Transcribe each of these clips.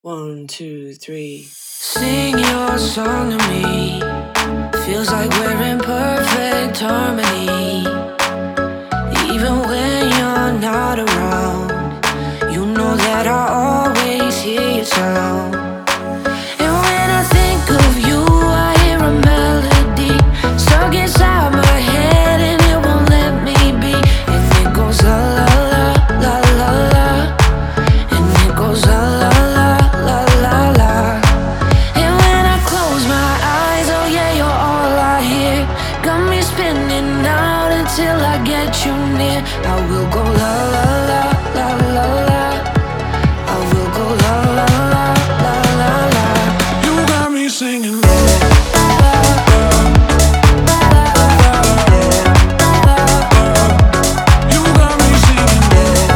One, two, three. Sing your song to me. Feels like we're in perfect harmony. Even when you're not around, you know that I always hear your sound. And when I think of you, I hear a melody stuck inside my head, and it won't let me be. And it goes la la la la la la, and it goes la la la la la la. And when I close my eyes, oh yeah, you're all I hear. Got me spinning out until I get you near. I will go la la la la la la. I will go la la la la la la. You got me singing. You got me singing.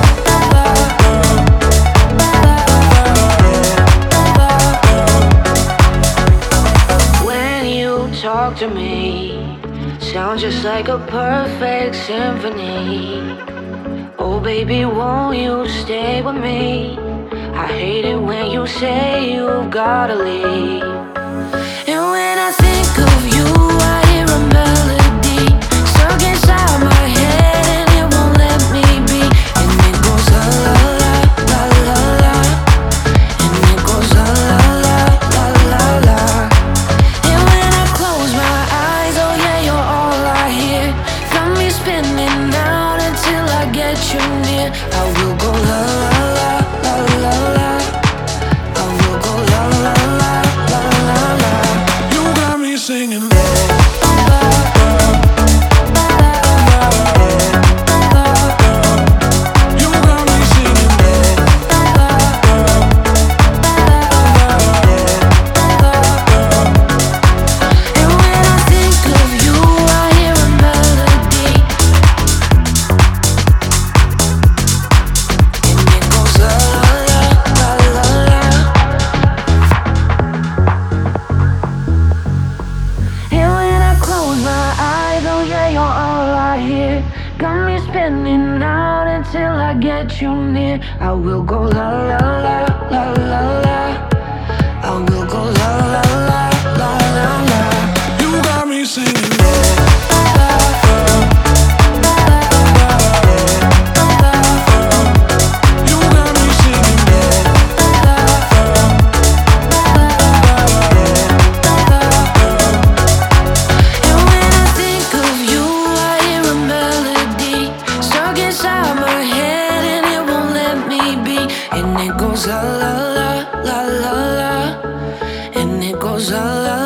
When you talk to me, sounds just like a perfect symphony. Oh baby, won't you stay with me? I hate it when you say you gotta leave. And when I think of you, I hear a melody stuck inside my head, and it won't let me be. And it goes la la la la la la, and it goes la la la la la la. And when I close my eyes, oh yeah, you're all I hear. Got me spinning out until I get you near. I will go la la la la la la. I will go la la la la la la. You got me singing. You got me singing. And when I think of you, I hear a melody, and it goes la la la la la. And when I close my eyes, oh yeah, you're all I hear. Got me spinning out until I get you near. I will go la la la la la la. I will go la la la la la la. You got me singing. You got me singing. And when I think of you, I hear a melody stuck inside my head, and it won't let me be. And it goes la la la la la la, and it goes la la